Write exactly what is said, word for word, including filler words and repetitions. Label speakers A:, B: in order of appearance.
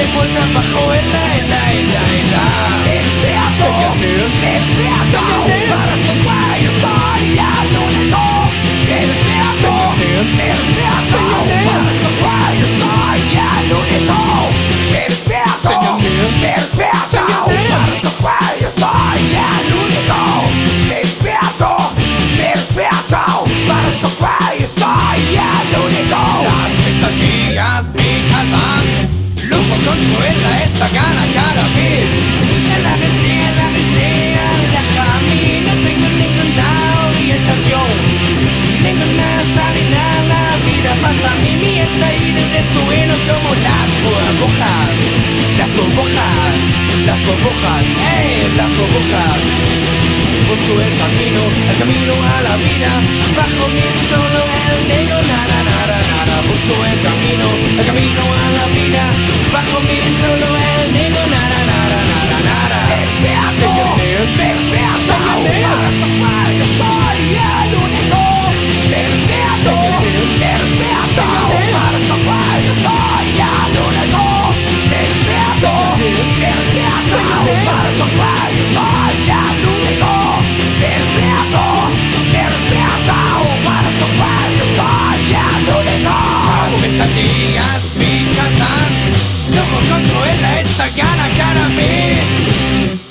A: vueltas bajo el la, el la, el la, el la. Enséñame, enséñame para saber yo soy el único que despierto. Enséñame, para saber yo soy el único que despierto. Enséñame, para saber yo soy el único que despierto. Despierto para saber yo soy el único. Las pesadillas me casan, lujo con crueldad esta gana cada vez. En la bestia, en la bestia, la camino, no tengo ninguna orientación, ninguna salida. La vida pasa a mí, mi estallido de suelo como las burbujas, las burbujas, las burbujas, eh, las burbujas. Busco el camino, el camino a la vida, bajo mi solo el negro, nada, nada, nada. Busco el camino, el camino a la vida, bajo mi solo el negro, nada, nada, nada, nada. Despierto, despierto, para saber yo soy el único. Despierto, despierto, para saber yo soy el único. Despierto, despierto, para saber yo soy el único. Despierto, despierto, para saber yo soy el único. Pesadillas me casan, no controlo esta gana cada vez.